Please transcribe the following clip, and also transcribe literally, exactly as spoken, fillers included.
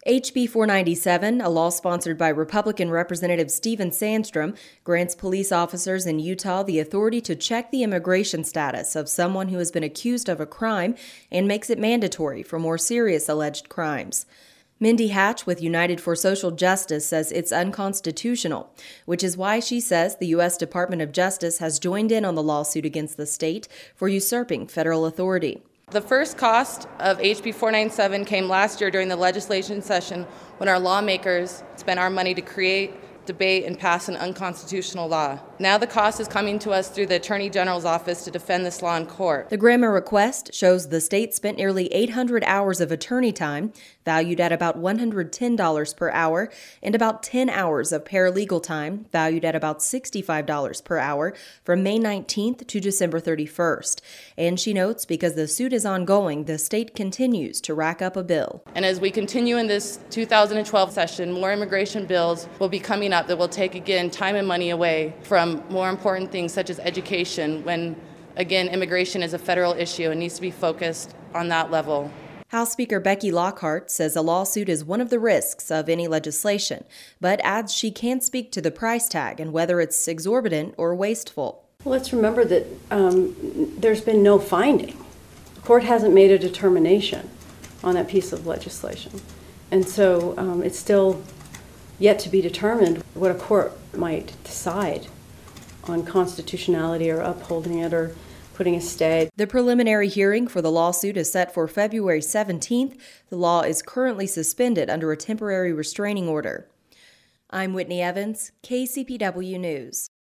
H B four ninety-seven, a law sponsored by Republican Representative Steven Sandstrom, grants police officers in Utah the authority to check the immigration status of someone who has been accused of a crime and makes it mandatory for more serious alleged crimes. Mindy Hatch with United for Social Justice says it's unconstitutional, which is why she says the U S Department of Justice has joined in on the lawsuit against the state for usurping federal authority. The first cost of H B four ninety-seven came last year during the legislation session when our lawmakers spent our money to create, debate, and pass an unconstitutional law. Now the cost is coming to us through the Attorney General's office to defend this law in court. The Grandma request shows the state spent nearly eight hundred hours of attorney time, valued at about one hundred ten dollars per hour, and about ten hours of paralegal time, valued at about sixty-five dollars per hour, from May nineteenth to December thirty-first. And she notes because the suit is ongoing, the state continues to rack up a bill. And as we continue in this two thousand twelve session, more immigration bills will be coming up that will take, again, time and money away from more important things such as education, when, again, immigration is a federal issue and needs to be focused on that level. House Speaker Becky Lockhart says a lawsuit is one of the risks of any legislation, but adds she can't speak to the price tag and whether it's exorbitant or wasteful. Well, let's remember that um, there's been no finding. The court hasn't made a determination on that piece of legislation. And so um, it's still yet to be determined what a court might decide on constitutionality or upholding it or putting a stay. The preliminary hearing for the lawsuit is set for February seventeenth. The law is currently suspended under a temporary restraining order. I'm Whitney Evans, K C P W News.